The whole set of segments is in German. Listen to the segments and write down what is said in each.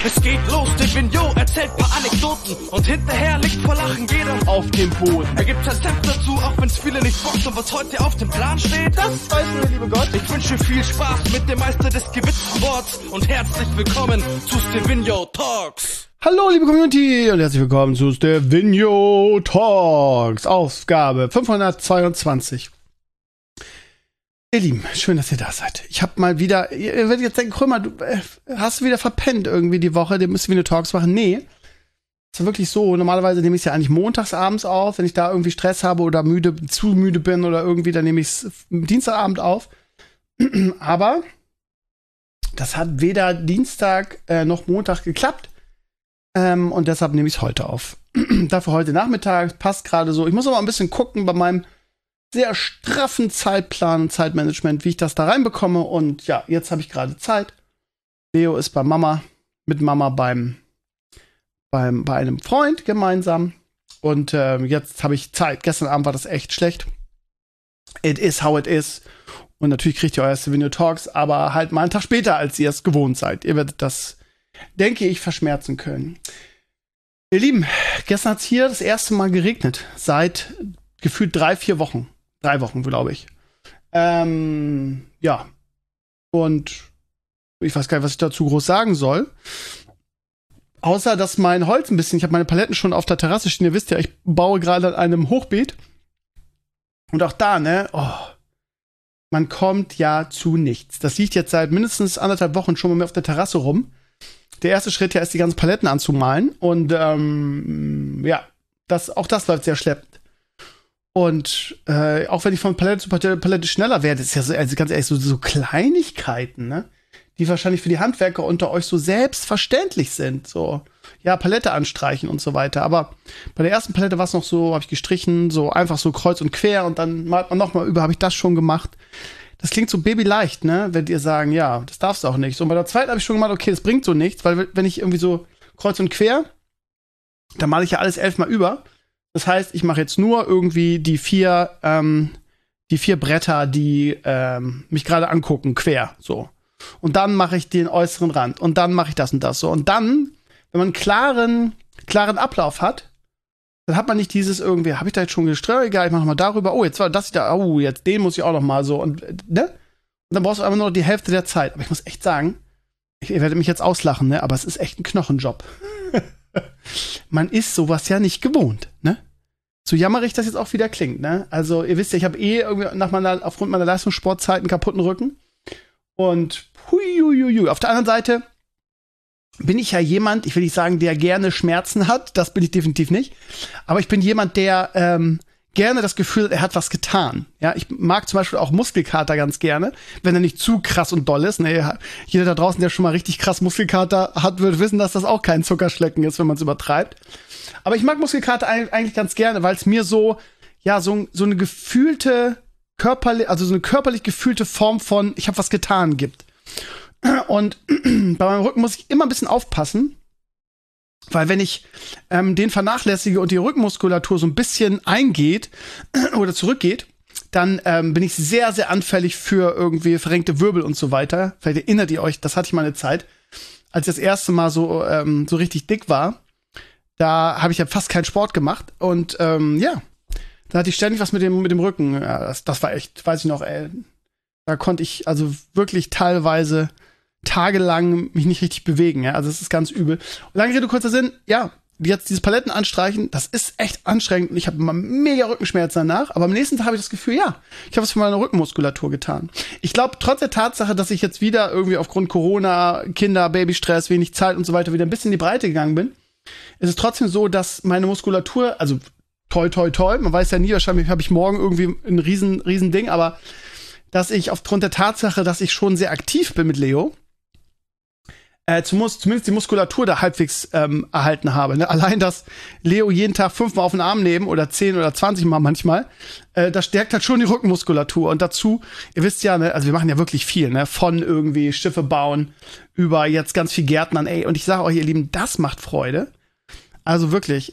Es geht los, der Vignot erzählt paar Anekdoten und hinterher liegt vor Lachen jeder auf dem Boden. Er gibt sein Senf dazu, auch wenn's viele nicht bockt. Und was heute auf dem Plan steht, das weiß nur der liebe Gott. Ich wünsche viel Spaß mit dem Meister des Gewitzsports und herzlich willkommen zu Stevino Talks. Hallo liebe Community und herzlich willkommen zu Stevino Talks, Ausgabe 522. Ihr Lieben, schön, dass ihr da seid. Ich habe mal wieder, ihr werdet jetzt denken, Krömer, du hast wieder verpennt irgendwie die Woche, du musst Stevino Talks machen. Nee, ist ja wirklich so. Normalerweise nehme ich es ja eigentlich montags abends auf, wenn ich da irgendwie Stress habe oder zu müde bin oder irgendwie, dann nehme ich es Dienstagabend auf. Aber das hat weder Dienstag noch Montag geklappt. Und deshalb nehme ich es heute auf. Dafür heute Nachmittag, passt gerade so. Ich muss aber ein bisschen gucken bei meinem sehr straffen Zeitplan und Zeitmanagement, wie ich das da reinbekomme. Und ja, jetzt habe ich gerade Zeit. Leo ist bei Mama, mit Mama bei einem Freund gemeinsam. Und jetzt habe ich Zeit. Gestern Abend war das echt schlecht. It is how it is. Und natürlich kriegt ihr euer Stevino Talks, aber halt mal einen Tag später, als ihr es gewohnt seid. Ihr werdet das, denke ich, verschmerzen können. Ihr Lieben, gestern hat es hier das erste Mal geregnet. Seit gefühlt 3-4 Wochen. 3 Wochen, glaube ich. Ja. Und ich weiß gar nicht, was ich dazu groß sagen soll. Außer, dass mein Holz ein bisschen, ich habe meine Paletten schon auf der Terrasse stehen. Ihr wisst ja, ich baue gerade an einem Hochbeet. Und auch da, ne, man kommt ja zu nichts. Das liegt jetzt seit mindestens 1,5 Wochen schon mal auf der Terrasse rum. Der erste Schritt ja ist, die ganzen Paletten anzumalen. Und ja, auch das läuft sehr schleppend. Und auch wenn ich von Palette zu Palette schneller werde, ist ja so, also ganz ehrlich, so Kleinigkeiten, ne? Die wahrscheinlich für die Handwerker unter euch so selbstverständlich sind. So, ja, Palette anstreichen und so weiter. Aber bei der ersten Palette war es noch so, habe ich gestrichen, so einfach so kreuz und quer und dann malt man nochmal über, habe ich das schon gemacht. Das klingt so babyleicht, ne? Wenn ihr sagen, ja, das darfst du auch nicht. So, und bei der zweiten habe ich schon gemacht, okay, das bringt so nichts, weil wenn ich irgendwie so kreuz und quer, dann male ich ja alles 11 Mal über. Das heißt, ich mache jetzt nur irgendwie die 4 Bretter, die mich gerade angucken, quer, so. Und dann mache ich den äußeren Rand. Und dann mache ich das und das, so. Und dann, wenn man einen klaren Ablauf hat, dann hat man nicht dieses irgendwie, habe ich da jetzt schon gestrickt? Egal, ich mache mal darüber. Oh, jetzt war das da. Oh, jetzt den muss ich auch noch mal so. Und, ne? Und dann brauchst du einfach nur noch die Hälfte der Zeit. Aber ich muss echt sagen, ihr werdet mich jetzt auslachen, ne? Aber es ist echt ein Knochenjob. Man ist sowas ja nicht gewohnt, ne? So jammerig das jetzt auch wieder klingt, ne? Also, ihr wisst ja, ich habe irgendwie aufgrund meiner Leistungssportzeit einen kaputten Rücken. Und huiuiui. Auf der anderen Seite bin ich ja jemand, ich will nicht sagen, der gerne Schmerzen hat. Das bin ich definitiv nicht. Aber ich bin jemand, der gerne das Gefühl hat, er hat was getan. Ja, ich mag zum Beispiel auch Muskelkater ganz gerne, wenn er nicht zu krass und doll ist. Ne, jeder da draußen, der schon mal richtig krass Muskelkater hat, wird wissen, dass das auch kein Zuckerschlecken ist, wenn man es übertreibt. Aber ich mag Muskelkater eigentlich ganz gerne, weil es mir so eine gefühlte so eine körperlich gefühlte Form von ich habe was getan gibt. Und bei meinem Rücken muss ich immer ein bisschen aufpassen, weil wenn ich den vernachlässige und die Rückenmuskulatur so ein bisschen eingeht oder zurückgeht, dann bin ich sehr, sehr anfällig für irgendwie verrenkte Wirbel und so weiter. Vielleicht erinnert ihr euch, das hatte ich mal eine Zeit, als ich das erste Mal so richtig dick war. Da habe ich ja fast keinen Sport gemacht und ja, da hatte ich ständig was mit dem Rücken. Ja, das war echt, weiß ich noch, ey. Da konnte ich also wirklich teilweise tagelang mich nicht richtig bewegen. Ja? Also das ist ganz übel. Lange Rede, kurzer Sinn, ja, jetzt dieses Paletten anstreichen, das ist echt anstrengend und ich habe immer mega Rückenschmerzen danach. Aber am nächsten Tag habe ich das Gefühl, ja, ich habe was für meine Rückenmuskulatur getan. Ich glaube, trotz der Tatsache, dass ich jetzt wieder irgendwie aufgrund Corona, Kinder, Babystress, wenig Zeit und so weiter wieder ein bisschen in die Breite gegangen bin, ist es trotzdem so, dass meine Muskulatur, also toi, toi, toi, man weiß ja nie, wahrscheinlich habe ich morgen irgendwie ein riesen Ding, aber dass ich aufgrund der Tatsache, dass ich schon sehr aktiv bin mit Leo, zumindest die Muskulatur da halbwegs erhalten habe. Ne? Allein, dass Leo jeden Tag 5 Mal auf den Arm nehmen oder 10 oder 20 Mal manchmal, das stärkt halt schon die Rückenmuskulatur. Und dazu, ihr wisst ja, ne, also wir machen ja wirklich viel, ne, von irgendwie Schiffe bauen über jetzt ganz viel Gärtnern, ey. Und ich sage euch, ihr Lieben, das macht Freude. Also wirklich,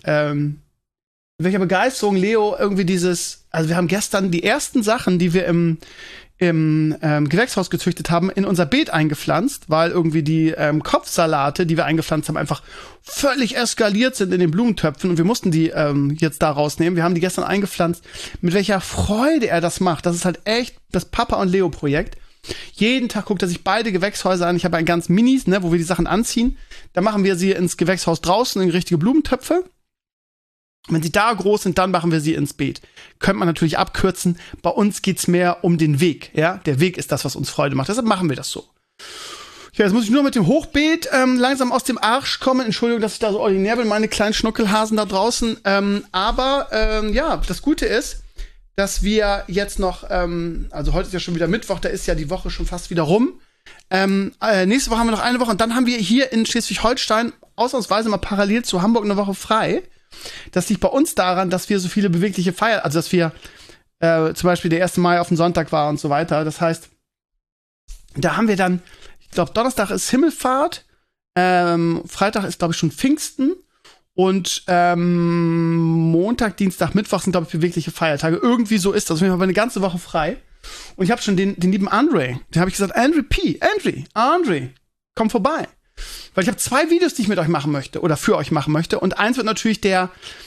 welcher Begeisterung Leo irgendwie also wir haben gestern die ersten Sachen, die wir im im Gewächshaus gezüchtet haben, in unser Beet eingepflanzt, weil irgendwie die Kopfsalate, die wir eingepflanzt haben, einfach völlig eskaliert sind in den Blumentöpfen und wir mussten die jetzt da rausnehmen. Wir haben die gestern eingepflanzt. Mit welcher Freude er das macht. Das ist halt echt das Papa und Leo Projekt. Jeden Tag guckt er sich beide Gewächshäuser an. Ich habe ein ganz Minis, ne, wo wir die Sachen anziehen. Da machen wir sie ins Gewächshaus draußen in richtige Blumentöpfe. Wenn sie da groß sind, dann machen wir sie ins Beet. Könnte man natürlich abkürzen. Bei uns geht's mehr um den Weg. Ja, der Weg ist das, was uns Freude macht. Deshalb machen wir das so. Ja, jetzt muss ich nur mit dem Hochbeet langsam aus dem Arsch kommen. Entschuldigung, dass ich da so ordinär bin, meine kleinen Schnuckelhasen da draußen. Ja, das Gute ist, dass wir jetzt noch, also heute ist ja schon wieder Mittwoch, da ist ja die Woche schon fast wieder rum. Nächste Woche haben wir noch eine Woche und dann haben wir hier in Schleswig-Holstein ausnahmsweise mal parallel zu Hamburg eine Woche frei. Das liegt bei uns daran, dass wir so viele bewegliche Feiern, also dass wir zum Beispiel der 1. Mai auf den Sonntag war und so weiter. Das heißt, da haben wir dann, ich glaube, Donnerstag ist Himmelfahrt, Freitag ist, glaube ich, schon Pfingsten. Und Montag, Dienstag, Mittwoch sind, glaube ich, bewegliche Feiertage. Irgendwie so ist das. Ich habe eine ganze Woche frei. Und ich habe schon den lieben Andre, den habe ich gesagt, Andre, komm vorbei. Weil ich habe 2 Videos, die ich mit euch machen möchte oder für euch machen möchte. Und eins wird natürlich der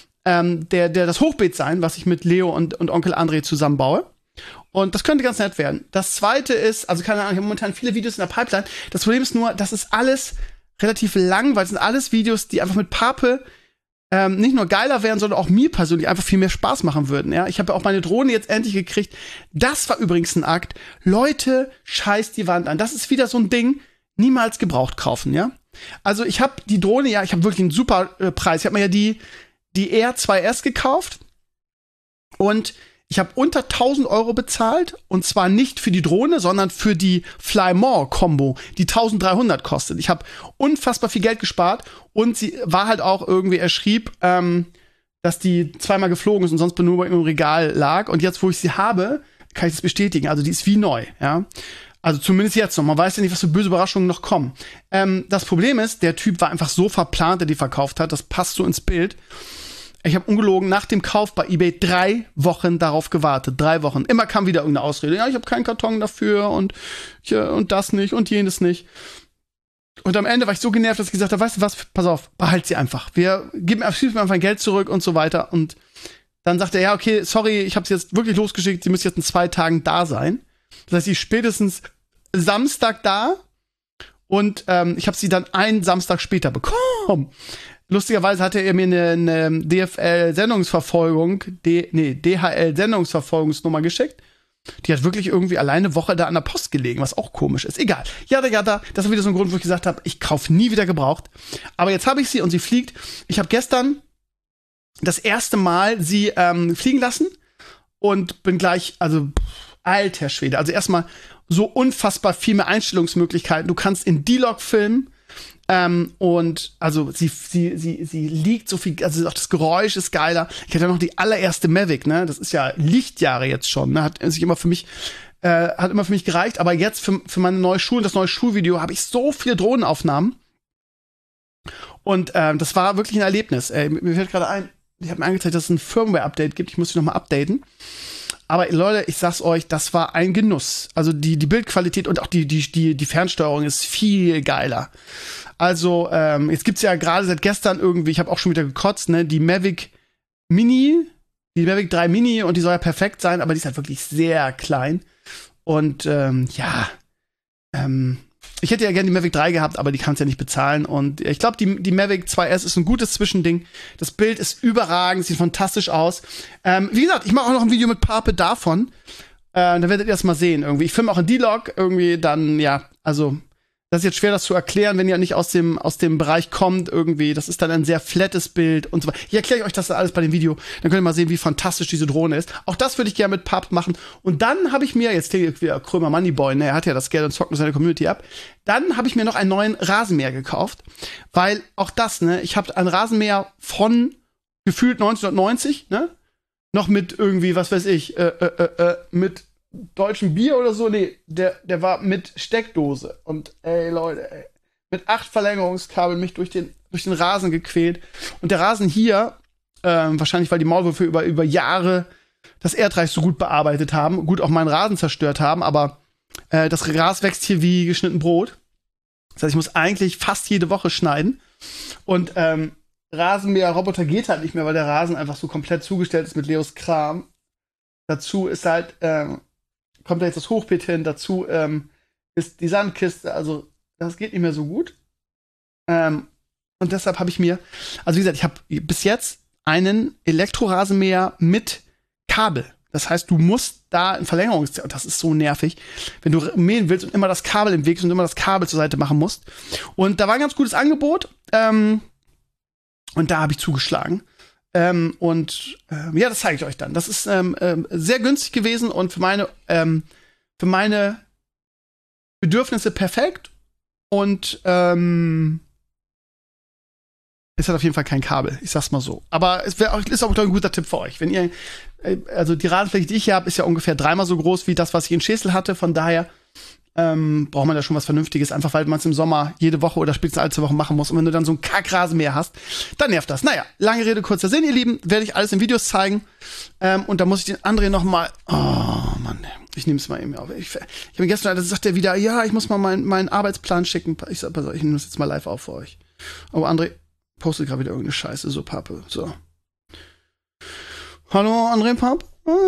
das Hochbeet sein, was ich mit Leo und Onkel André zusammenbaue. Und das könnte ganz nett werden. Das zweite ist, also keine Ahnung, ich habe momentan viele Videos in der Pipeline. Das Problem ist nur, das ist alles relativ lang, weil es sind alles Videos, die einfach mit Pape nicht nur geiler wären, sondern auch mir persönlich einfach viel mehr Spaß machen würden. Ja, ich habe ja auch meine Drohne jetzt endlich gekriegt. Das war übrigens ein Akt. Leute, scheiß die Wand an. Das ist wieder so ein Ding, niemals gebraucht kaufen, ja. Also ich habe die Drohne, ja, ich habe wirklich einen super Preis. Ich habe mir ja die R2S gekauft und ich habe unter 1.000 Euro bezahlt und zwar nicht für die Drohne, sondern für die Fly More Combo, die 1.300 kostet. Ich habe unfassbar viel Geld gespart und sie war halt auch irgendwie, er schrieb, dass die zweimal geflogen ist und sonst nur im Regal lag und jetzt, wo ich sie habe, kann ich das bestätigen. Also die ist wie neu, ja. Also zumindest jetzt noch. Man weiß ja nicht, was für böse Überraschungen noch kommen. Das Problem ist, der Typ war einfach so verplant, der die verkauft hat. Das passt so ins Bild. Ich habe ungelogen nach dem Kauf bei eBay 3 Wochen darauf gewartet. 3 Wochen. Immer kam wieder irgendeine Ausrede. Ja, ich habe keinen Karton dafür und das nicht und jenes nicht. Und am Ende war ich so genervt, dass ich gesagt habe, weißt du was, pass auf, behalt sie einfach. Gib mir einfach mein Geld zurück und so weiter. Und dann sagt er, ja, okay, sorry, ich habe sie jetzt wirklich losgeschickt. Sie müssen jetzt in 2 Tagen da sein. Das heißt, sie ist spätestens Samstag da und ich habe sie dann einen Samstag später bekommen. Lustigerweise hatte er mir eine DHL-Sendungsverfolgungsnummer geschickt. Die hat wirklich irgendwie alleine eine Woche da an der Post gelegen, was auch komisch ist. Egal. Ja, das war wieder so ein Grund, wo ich gesagt habe, ich kaufe nie wieder gebraucht. Aber jetzt habe ich sie und sie fliegt. Ich habe gestern das erste Mal sie fliegen lassen und bin gleich, also alter Schwede. Also erstmal so unfassbar viel mehr Einstellungsmöglichkeiten. Du kannst in D-Log filmen. Und also sie liegt so viel, also auch das Geräusch ist geiler. Ich hatte noch die allererste Mavic, ne? Das ist ja Lichtjahre jetzt schon, ne? Hat immer für mich gereicht. Aber jetzt für meine neue Schule, das neue Schulvideo, habe ich so viele Drohnenaufnahmen. Und das war wirklich ein Erlebnis. Mir fällt gerade ein, ich habe mir angezeigt, dass es ein Firmware-Update gibt. Ich muss die noch mal updaten. Aber Leute, ich sag's euch, das war ein Genuss. Also die Bildqualität und auch die Fernsteuerung ist viel geiler. Also jetzt gibt's ja gerade seit gestern irgendwie, ich habe auch schon wieder gekotzt, ne, die Mavic 3 Mini und die soll ja perfekt sein, aber die ist halt wirklich sehr klein. Und ich hätte ja gerne die Mavic 3 gehabt, aber die kannst ja nicht bezahlen. Und ich glaube, die Mavic 2S ist ein gutes Zwischending. Das Bild ist überragend, sieht fantastisch aus. Wie gesagt, ich mache auch noch ein Video mit Pape davon. Dann werdet ihr das mal sehen irgendwie. Ich filme auch in D-Log irgendwie dann, ja, also das ist jetzt schwer, das zu erklären, wenn ihr nicht aus dem Bereich kommt irgendwie. Das ist dann ein sehr flattes Bild und so weiter. Ich erkläre euch das alles bei dem Video. Dann könnt ihr mal sehen, wie fantastisch diese Drohne ist. Auch das würde ich gerne mit Pape machen. Und dann habe ich mir, jetzt wieder Krömer Moneyboy, ne, er hat ja das Geld und zockt mit seiner Community ab. Dann habe ich mir noch einen neuen Rasenmäher gekauft. Weil auch das, ne, ich habe einen Rasenmäher von gefühlt 1990, ne? Noch mit irgendwie, was weiß ich, mit deutschem Bier oder so, nee, der war mit Steckdose und ey Leute, ey, mit 8 Verlängerungskabeln mich durch den Rasen gequält und der Rasen hier, wahrscheinlich weil die Maulwürfe über Jahre das Erdreich so gut bearbeitet haben, gut auch meinen Rasen zerstört haben, aber das Gras wächst hier wie geschnitten Brot. Das heißt, ich muss eigentlich fast jede Woche schneiden. Und Rasenmäher-Roboter geht halt nicht mehr, weil der Rasen einfach so komplett zugestellt ist mit Leos Kram. Dazu ist halt, kommt da jetzt das Hochbeet hin, dazu ist die Sandkiste, also das geht nicht mehr so gut. Und deshalb habe ich mir, also wie gesagt, ich habe bis jetzt einen Elektrorasenmäher mit Kabel. Das heißt, du musst da ein das ist so nervig, wenn du mähen willst und immer das Kabel im Weg ist und immer das Kabel zur Seite machen musst. Und da war ein ganz gutes Angebot. Und da habe ich zugeschlagen. Ja, das zeige ich euch dann. Das ist sehr günstig gewesen und für meine Bedürfnisse perfekt. Und es hat auf jeden Fall kein Kabel, ich sag's mal so. Aber es ist auch ein guter Tipp für euch. Wenn ihr, also die Rasenfläche, die ich hier habe, ist ja ungefähr 3-mal so groß wie das, was ich in Schesel hatte. Von daher braucht man da schon was Vernünftiges, einfach weil man es im Sommer jede Woche oder spätestens alle 2 Wochen machen muss. Und wenn du dann so einen Kackrasenmäher hast, dann nervt das. Naja, lange Rede, kurzer Sinn, ihr Lieben, werde ich alles in Videos zeigen. Und da muss ich den André noch mal, oh Mann, ich nehme es mal eben auf. Ich habe ihn gestern, da sagt er wieder, ja, ich muss mal meinen Arbeitsplan schicken. Ich sag, pass auf, ich nehme das jetzt mal live auf für euch. Aber André postet gerade wieder irgendeine Scheiße, so Pappe, so. Hallo, André Papp?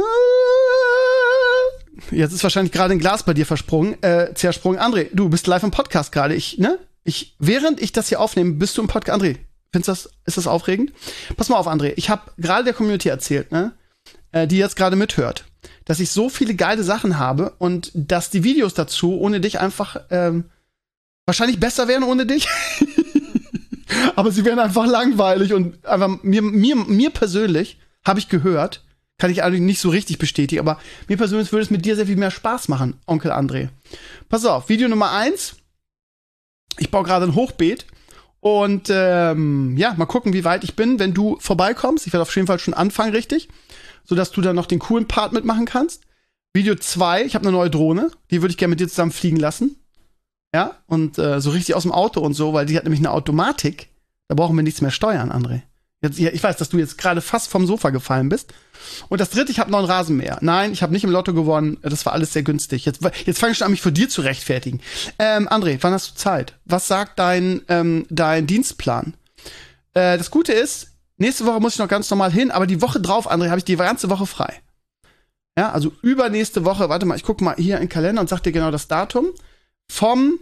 Jetzt ist wahrscheinlich gerade ein Glas bei dir zersprungen. André, du bist live im Podcast gerade. Während ich das hier aufnehme, bist du im Podcast. André, ist das aufregend? Pass mal auf, André. Ich habe gerade der Community erzählt, ne, die jetzt gerade mithört, dass ich so viele geile Sachen habe und dass die Videos dazu ohne dich einfach wahrscheinlich besser wären ohne dich. Aber sie wären einfach langweilig und einfach mir persönlich, habe ich gehört, kann ich eigentlich nicht so richtig bestätigen, aber mir persönlich würde es mit dir sehr viel mehr Spaß machen, Onkel André. Pass auf, Video Nummer 1. Ich baue gerade ein Hochbeet und ja, mal gucken, wie weit ich bin, wenn du vorbeikommst. Ich werde auf jeden Fall schon anfangen, richtig, sodass du dann noch den coolen Part mitmachen kannst. Video 2, ich habe eine neue Drohne, die würde ich gerne mit dir zusammen fliegen lassen. Ja, und so richtig aus dem Auto und so, weil die hat nämlich eine Automatik. Da brauchen wir nichts mehr steuern, André. Ich weiß, dass du jetzt gerade fast vom Sofa gefallen bist. Und das 3, ich habe noch einen Rasenmäher. Nein, ich habe nicht im Lotto gewonnen. Das war alles sehr günstig. Jetzt fange ich schon an, mich vor dir zu rechtfertigen. André, wann hast du Zeit? Was sagt dein Dienstplan? Das Gute ist, nächste Woche muss ich noch ganz normal hin, aber die Woche drauf, André, habe ich die ganze Woche frei. Ja, also übernächste Woche, warte mal, ich gucke mal hier in den Kalender und sag dir genau das Datum. Vom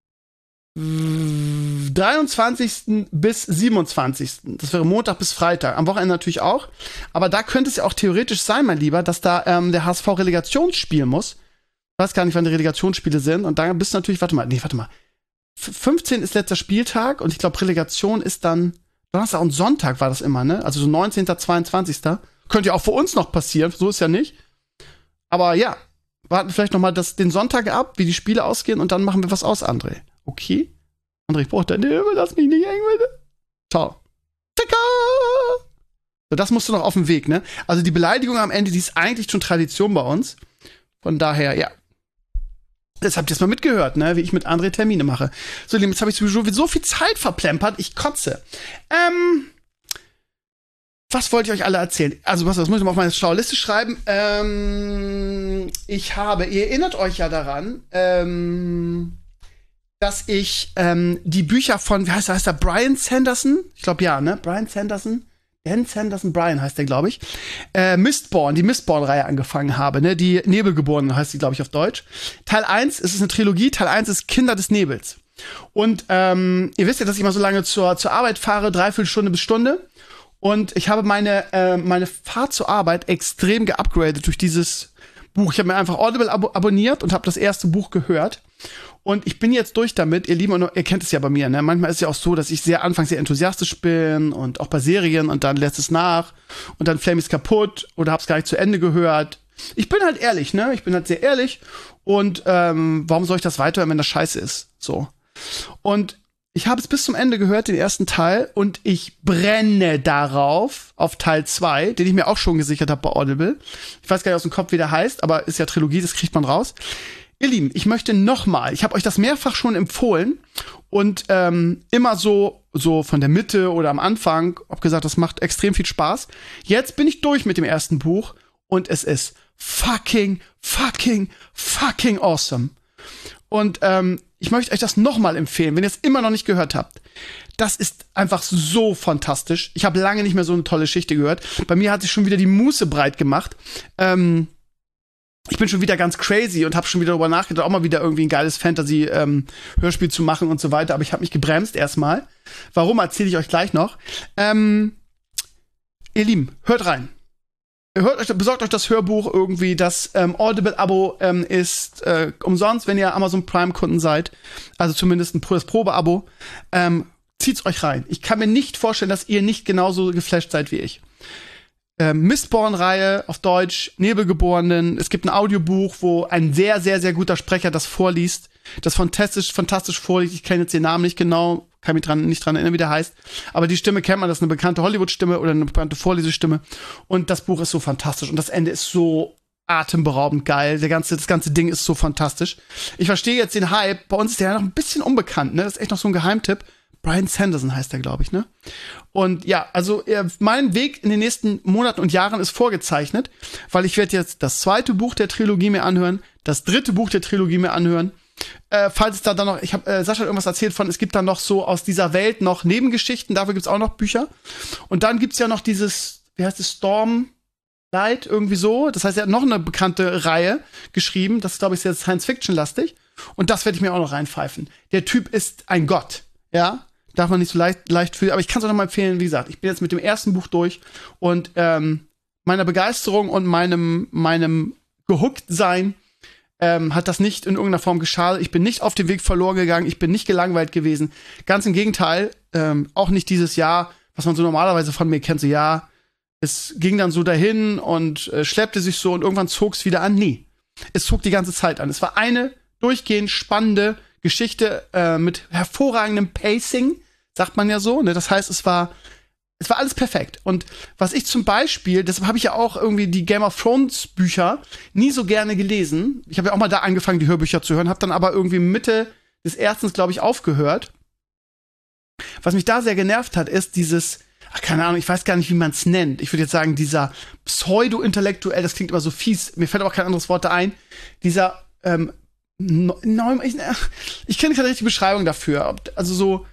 23. bis 27. Das wäre Montag bis Freitag. Am Wochenende natürlich auch. Aber da könnte es ja auch theoretisch sein, mein Lieber, dass da der HSV Relegationsspiel muss. Ich weiß gar nicht, wann die Relegationsspiele sind. Und da bist du natürlich, warte mal. 15 ist letzter Spieltag und ich glaube, Relegation ist dann Donnerstag und Sonntag war das immer, ne? Also so 19., 22. Könnte ja auch für uns noch passieren, so ist ja nicht. Aber ja, warten vielleicht noch mal den Sonntag ab, wie die Spiele ausgehen und dann machen wir was aus, André. Okay? André, ich brauche deine Hilfe, lass mich nicht hängen, bitte. Ciao. Tika! So, das musst du noch auf dem Weg, ne? Also die Beleidigung am Ende, die ist eigentlich schon Tradition bei uns. Von daher, ja. Das habt ihr jetzt mal mitgehört, ne? Wie ich mit André Termine mache. So, jetzt habe ich sowieso so viel Zeit verplempert, ich kotze. Was wollte ich euch alle erzählen? Also, das muss ich mal auf meine schlaue Liste schreiben. Ihr erinnert euch ja daran, dass ich die Bücher von, wie heißt der, Brian Sanderson? Ich glaube, ja, ne? Brian Sanderson? Dan Sanderson, Brian heißt der, glaube ich. Mistborn, die Mistborn-Reihe angefangen habe, ne? Die Nebelgeborenen heißt die, glaube ich, auf Deutsch. Teil 1, es ist eine Trilogie, Teil 1 ist Kinder des Nebels. Und ihr wisst ja, dass ich immer so lange zur Arbeit fahre, 3/4 Stunde bis Stunde. Und ich habe meine Fahrt zur Arbeit extrem geupgradet durch dieses Buch. Ich habe mir einfach Audible abonniert und habe das erste Buch gehört. Und ich bin jetzt durch damit, ihr Lieben, und ihr kennt es ja bei mir, ne? Manchmal ist es ja auch so, dass ich anfangs sehr enthusiastisch bin und auch bei Serien und dann lässt es nach und dann Flame ist kaputt oder hab's gar nicht zu Ende gehört. Ich bin halt ehrlich, ne? Ich bin halt sehr ehrlich und warum soll ich das weiterhören, wenn das scheiße ist? So. Und ich habe es bis zum Ende gehört, den ersten Teil, und ich brenne darauf, auf Teil 2, den ich mir auch schon gesichert habe bei Audible. Ich weiß gar nicht aus dem Kopf, wie der heißt, aber ist ja Trilogie, das kriegt man raus. Ihr Lieben, ich möchte nochmal, ich habe euch das mehrfach schon empfohlen und immer so von der Mitte oder am Anfang, hab gesagt, das macht extrem viel Spaß. Jetzt bin ich durch mit dem ersten Buch und es ist fucking awesome. Und ich möchte euch das nochmal empfehlen, wenn ihr es immer noch nicht gehört habt. Das ist einfach so fantastisch. Ich habe lange nicht mehr so eine tolle Geschichte gehört. Bei mir hat sich schon wieder die Muße breit gemacht. Ich bin schon wieder ganz crazy und habe schon wieder darüber nachgedacht, auch mal wieder irgendwie ein geiles Fantasy-Hörspiel zu machen und so weiter. Aber ich habe mich gebremst erstmal. Warum, erzähle ich euch gleich noch. Ihr Lieben, hört rein. Besorgt euch das Hörbuch irgendwie. Das Audible-Abo ist umsonst, wenn ihr Amazon Prime-Kunden seid. Also zumindest das Probe-Abo. Zieht's euch rein. Ich kann mir nicht vorstellen, dass ihr nicht genauso geflasht seid wie ich. Mistborn-Reihe auf Deutsch, Nebelgeborenen. Es gibt ein Audiobuch, wo ein sehr, sehr, sehr guter Sprecher das vorliest. Das fantastisch vorliest. Ich kenne jetzt den Namen nicht genau, kann mich nicht dran erinnern, wie der heißt. Aber die Stimme kennt man, das ist eine bekannte Hollywood-Stimme oder eine bekannte Vorlesestimme. Und das Buch ist so fantastisch. Und das Ende ist so atemberaubend geil. Das ganze Ding ist so fantastisch. Ich verstehe jetzt den Hype. Bei uns ist der ja noch ein bisschen unbekannt, ne? Das ist echt noch so ein Geheimtipp. Bryan Sanderson heißt der, glaube ich, ne? Und ja, also mein Weg in den nächsten Monaten und Jahren ist vorgezeichnet, weil ich werde jetzt das 2. Buch der Trilogie mir anhören, das 3. Buch der Trilogie mir anhören. Falls es da dann noch, Sascha hat irgendwas erzählt von, es gibt dann noch so aus dieser Welt noch Nebengeschichten, dafür gibt's auch noch Bücher. Und dann gibt's ja noch dieses, wie heißt es, Stormlight, irgendwie so. Das heißt, er hat noch eine bekannte Reihe geschrieben, das ist, glaube ich, sehr Science-Fiction-lastig. Und das werde ich mir auch noch reinpfeifen. Der Typ ist ein Gott, ja? Darf man nicht so leicht fühlen, aber ich kann es auch noch mal empfehlen, wie gesagt, ich bin jetzt mit dem ersten Buch durch und meiner Begeisterung und meinem Gehookt-Sein hat das nicht in irgendeiner Form geschadet. Ich bin nicht auf dem Weg verloren gegangen, ich bin nicht gelangweilt gewesen. Ganz im Gegenteil, auch nicht dieses Jahr, was man so normalerweise von mir kennt, so ja, es ging dann so dahin und schleppte sich so und irgendwann zog es wieder an. Nee, es zog die ganze Zeit an. Es war eine durchgehend spannende Geschichte mit hervorragendem Pacing, sagt man ja so, ne? Das heißt, es war alles perfekt. Und was ich zum Beispiel, deshalb habe ich ja auch irgendwie die Game of Thrones Bücher nie so gerne gelesen. Ich habe ja auch mal da angefangen, die Hörbücher zu hören, habe dann aber irgendwie Mitte des ersten, glaube ich, aufgehört. Was mich da sehr genervt hat, ist dieses, keine Ahnung, ich weiß gar nicht, wie man es nennt. Ich würde jetzt sagen, dieser pseudo-intellektuell, das klingt immer so fies, mir fällt aber kein anderes Wort ein, dieser ich kenne keine richtige Beschreibung dafür. Also so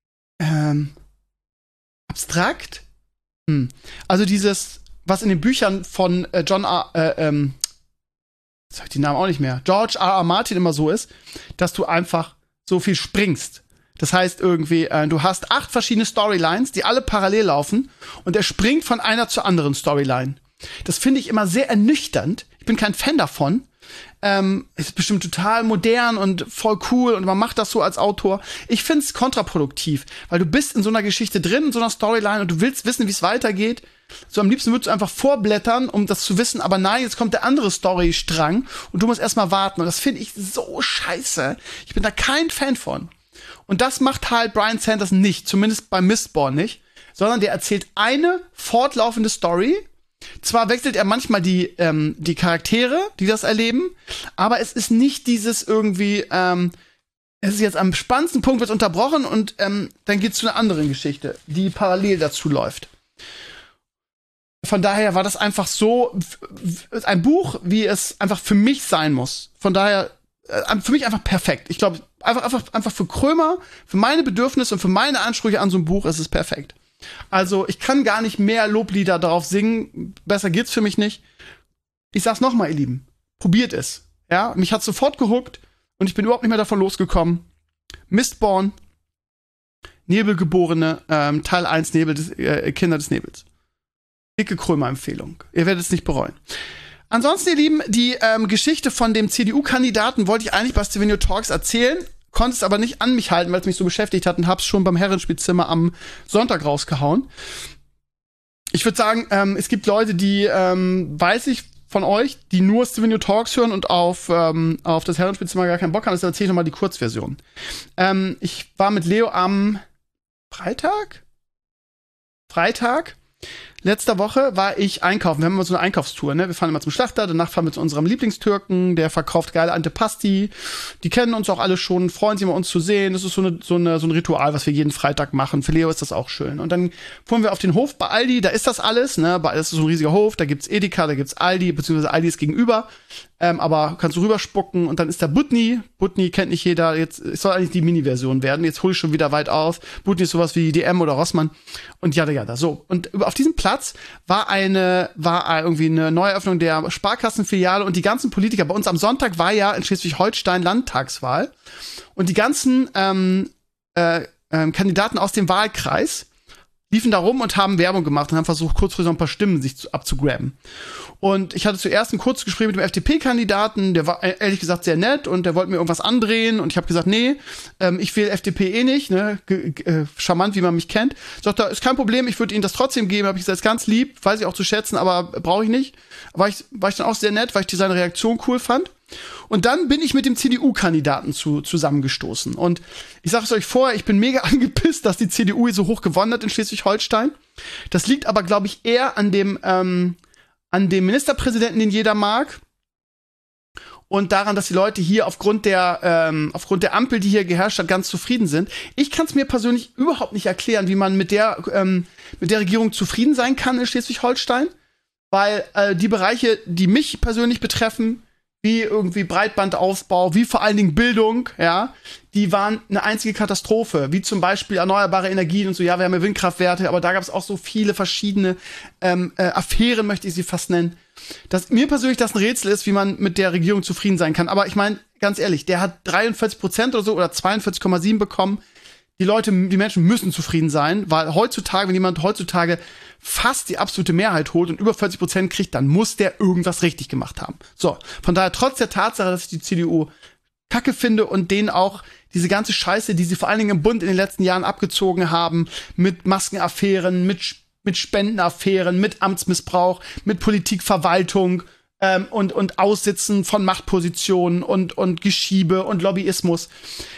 abstrakt. Also dieses, was in den Büchern von jetzt habe ich den Namen auch nicht mehr, George R.R. Martin immer so ist, dass du einfach so viel springst. Das heißt irgendwie, du hast 8 verschiedene Storylines, die alle parallel laufen und er springt von einer zur anderen Storyline. Das finde ich immer sehr ernüchternd. Ich bin kein Fan davon. Ist bestimmt total modern und voll cool und man macht das so als Autor. Ich finde es kontraproduktiv, weil du bist in so einer Geschichte drin, in so einer Storyline und du willst wissen, wie es weitergeht. So am liebsten würdest du einfach vorblättern, um das zu wissen, aber nein, jetzt kommt der andere Storystrang und du musst erstmal warten und das finde ich so scheiße. Ich bin da kein Fan von. Und das macht halt Bryan Sanderson nicht, zumindest bei Mistborn nicht, sondern der erzählt eine fortlaufende Story. Zwar wechselt er manchmal die Charaktere, die das erleben, aber es ist nicht dieses irgendwie, es ist jetzt am spannendsten Punkt, wird unterbrochen und dann geht's zu einer anderen Geschichte, die parallel dazu läuft. Von daher war das einfach so ein Buch, wie es einfach für mich sein muss. Von daher für mich einfach perfekt. Ich glaube, einfach für Krömer, für meine Bedürfnisse und für meine Ansprüche an so ein Buch ist es perfekt. Also, ich kann gar nicht mehr Loblieder darauf singen. Besser geht's für mich nicht. Ich sag's noch mal, ihr Lieben. Probiert es. Ja, mich hat's sofort gehuckt und ich bin überhaupt nicht mehr davon losgekommen. Mistborn, Nebelgeborene, Teil 1, Kinder des Nebels. Dicke Krömer-Empfehlung. Ihr werdet es nicht bereuen. Ansonsten, ihr Lieben, die Geschichte von dem CDU-Kandidaten wollte ich eigentlich bei Stevenio Talks erzählen. Konnte es aber nicht an mich halten, weil es mich so beschäftigt hat und hab's schon beim Herrenspielzimmer am Sonntag rausgehauen. Ich würde sagen, es gibt Leute, die, weiß ich von euch, die nur Stevenio Talks hören und auf das Herrenspielzimmer gar keinen Bock haben. Deshalb erzähle ich nochmal die Kurzversion. Ich war mit Leo am Freitag Letzte Woche war ich einkaufen. Wir haben immer so eine Einkaufstour, ne? Wir fahren immer zum Schlachter, danach fahren wir zu unserem Lieblingstürken, der verkauft geile Antipasti. Die kennen uns auch alle schon, freuen sich immer, uns zu sehen. Das ist so ein Ritual, was wir jeden Freitag machen. Für Leo ist das auch schön. Und dann fuhren wir auf den Hof bei Aldi, da ist das alles, ne? Das ist so ein riesiger Hof, da gibt's Edeka, da gibt's Aldi, beziehungsweise Aldi ist gegenüber. Aber kannst du rüberspucken und dann ist da Butni. Butni kennt nicht jeder. Jetzt es soll eigentlich die Mini-Version werden. Jetzt hole ich schon wieder weit aus. Butni ist sowas wie DM oder Rossmann und jada. So. Und auf diesem Platz war irgendwie eine Neueröffnung der Sparkassenfiliale und die ganzen Politiker. Bei uns am Sonntag war ja in Schleswig-Holstein Landtagswahl und die ganzen Kandidaten aus dem Wahlkreis liefen da rum und haben Werbung gemacht und haben versucht, kurzfristig noch ein paar Stimmen sich abzugraben. Und ich hatte zuerst ein kurzes Gespräch mit dem FDP-Kandidaten, der war ehrlich gesagt sehr nett und der wollte mir irgendwas andrehen und ich habe gesagt, nee, ich wähle FDP eh nicht, ne, charmant, wie man mich kennt. Sagt er, ist kein Problem, ich würde Ihnen das trotzdem geben, habe ich gesagt, ist ganz lieb, weiß ich auch zu schätzen, aber brauche ich nicht. War ich dann auch sehr nett, weil ich seine Reaktion cool fand. Und dann bin ich mit dem CDU-Kandidaten zusammengestoßen. Und ich sage es euch vorher, ich bin mega angepisst, dass die CDU so hoch gewonnen hat in Schleswig-Holstein. Das liegt aber, glaube ich, eher an dem Ministerpräsidenten, den jeder mag. Und daran, dass die Leute hier aufgrund der Ampel, die hier geherrscht hat, ganz zufrieden sind. Ich kann es mir persönlich überhaupt nicht erklären, wie man mit der Regierung zufrieden sein kann in Schleswig-Holstein. Weil die Bereiche, die mich persönlich betreffen, wie irgendwie Breitbandausbau, wie vor allen Dingen Bildung, ja, die waren eine einzige Katastrophe, wie zum Beispiel erneuerbare Energien und so, ja, wir haben ja Windkraftwerte, aber da gab es auch so viele verschiedene Affären, möchte ich sie fast nennen, dass mir persönlich das ein Rätsel ist, wie man mit der Regierung zufrieden sein kann. Aber ich meine, ganz ehrlich, der hat 43% oder so oder 42,7 bekommen. Die Menschen müssen zufrieden sein, weil wenn jemand heutzutage fast die absolute Mehrheit holt und über 40% kriegt, dann muss der irgendwas richtig gemacht haben. So, von daher, trotz der Tatsache, dass ich die CDU kacke finde und denen auch diese ganze Scheiße, die sie vor allen Dingen im Bund in den letzten Jahren abgezogen haben, mit Maskenaffären, mit Spendenaffären, mit Amtsmissbrauch, mit Politikverwaltung, und Aussitzen von Machtpositionen und Geschiebe und Lobbyismus.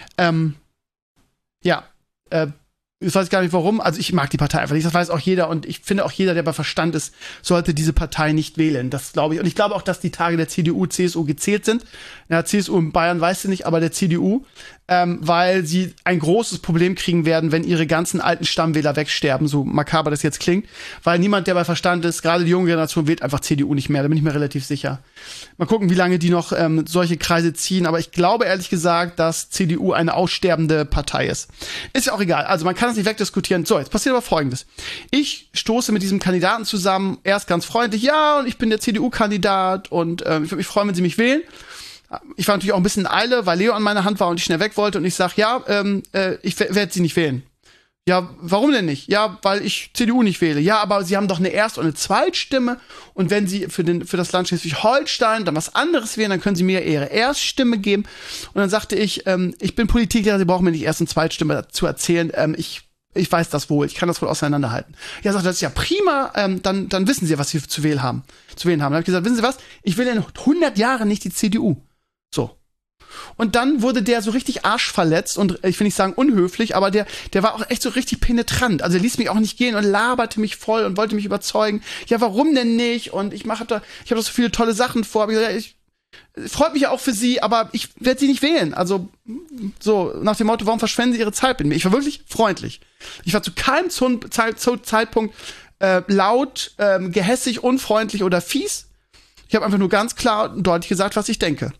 Ich weiß gar nicht warum, also ich mag die Partei einfach nicht, das weiß auch jeder und ich finde auch jeder, der bei Verstand ist, sollte diese Partei nicht wählen, das glaube ich. Und ich glaube auch, dass die Tage der CDU, CSU gezählt sind. Ja, CSU in Bayern weiß ich nicht, aber der CDU, weil sie ein großes Problem kriegen werden, wenn ihre ganzen alten Stammwähler wegsterben, so makaber das jetzt klingt, weil niemand, der bei Verstand ist, gerade die junge Generation, wählt einfach CDU nicht mehr, da bin ich mir relativ sicher. Mal gucken, wie lange die noch solche Kreise ziehen, aber ich glaube ehrlich gesagt, dass CDU eine aussterbende Partei ist. Ist ja auch egal, also man kann es nicht wegdiskutieren. So, jetzt passiert aber Folgendes. Ich stoße mit diesem Kandidaten zusammen, erst ganz freundlich, ja, und ich bin der CDU-Kandidat und ich würde mich freuen, wenn Sie mich wählen. Ich war natürlich auch ein bisschen in Eile, weil Leo an meiner Hand war und ich schnell weg wollte und ich sag, ja, ich werde Sie nicht wählen. Ja, warum denn nicht? Ja, weil ich CDU nicht wähle. Ja, aber Sie haben doch eine Erst- und eine Zweitstimme und wenn Sie für das Land Schleswig-Holstein dann was anderes wählen, dann können Sie mir Ihre Erststimme geben. Und dann sagte ich, ich bin Politiker, Sie brauchen mir nicht Erst- und Zweitstimme zu erzählen. Ich weiß das wohl, ich kann das wohl auseinanderhalten. Ja, sagt, das ist ja prima, dann wissen Sie, was Sie zu wählen haben. Dann habe ich gesagt, wissen Sie was? Ich will in 100 Jahren nicht die CDU. So. Und dann wurde der so richtig arschverletzt und ich will nicht sagen unhöflich, aber der war auch echt so richtig penetrant. Also er ließ mich auch nicht gehen und laberte mich voll und wollte mich überzeugen. Ja, warum denn nicht? Und ich habe doch so viele tolle Sachen vor. Ich freut mich ja auch für Sie, aber ich werde Sie nicht wählen. Also so nach dem Motto, warum verschwenden Sie Ihre Zeit mit mir? Ich war wirklich freundlich. Ich war zu keinem Zeitpunkt laut, gehässig, unfreundlich oder fies. Ich habe einfach nur ganz klar und deutlich gesagt, was ich denke.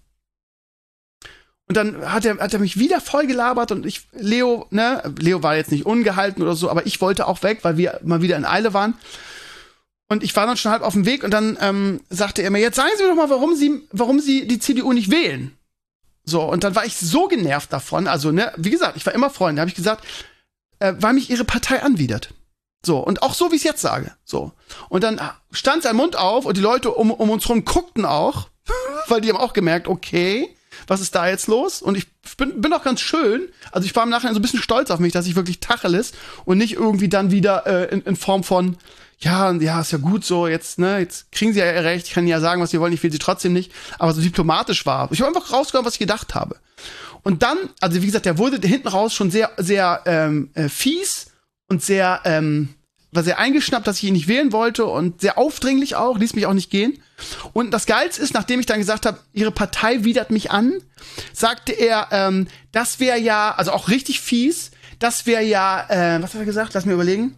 Und dann hat er mich wieder voll gelabert und Leo war jetzt nicht ungehalten oder so, aber ich wollte auch weg, weil wir mal wieder in Eile waren. Und ich war dann schon halb auf dem Weg und dann sagte er mir, jetzt sagen Sie mir doch mal, warum Sie die CDU nicht wählen. So, und dann war ich so genervt davon, also, ne, wie gesagt, ich war immer Freund, da habe ich gesagt, weil mich Ihre Partei anwidert. So, und auch so, wie ich es jetzt sage. So. Und dann stand sein Mund auf und die Leute um uns rum guckten auch, weil die haben auch gemerkt, okay, was ist da jetzt los? Und ich bin auch ganz schön, also ich war im Nachhinein so ein bisschen stolz auf mich, dass ich wirklich Tacheles und nicht irgendwie dann wieder in Form von, ja, ist ja gut so, jetzt kriegen Sie ja ihr Recht, ich kann Ihnen ja sagen, was Sie wollen, ich will Sie trotzdem nicht, aber so diplomatisch war. Ich habe einfach rausgehört, was ich gedacht habe. Und dann, also wie gesagt, der wurde hinten raus schon sehr, sehr fies und sehr war sehr eingeschnappt, dass ich ihn nicht wählen wollte und sehr aufdringlich auch, ließ mich auch nicht gehen. Und das Geilste ist, nachdem ich dann gesagt habe, ihre Partei widert mich an, sagte er, das wäre ja, also auch richtig fies, das wäre ja, was hat er gesagt? Lass mir überlegen.